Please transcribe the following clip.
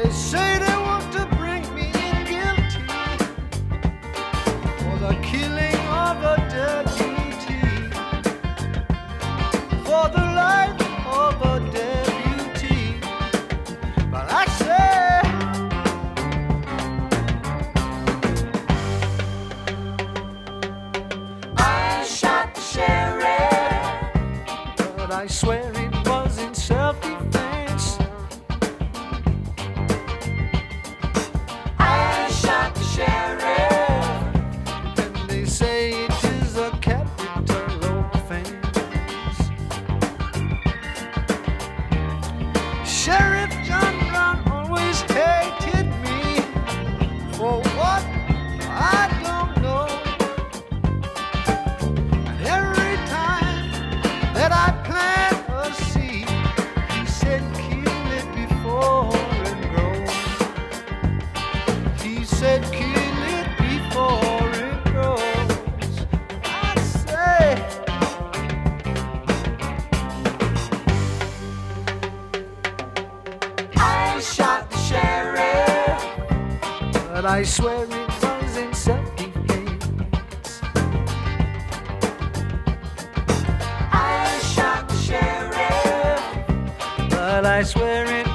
They say they want to bring me in guilty for the killing of a deputy, for the life of a deputy. But I say, I shot the sheriff, but I swear it was in self-defense. I shot the sheriff, and they say it is a capital offense. Sheriff John Brown always hated me for what I don't know. And every time that I plant a seed, he said kill it before it grows. He said kill it before it grows. I say, I shot the sheriff, but I swear it was in self-defense. I shot the sheriff, but I swear it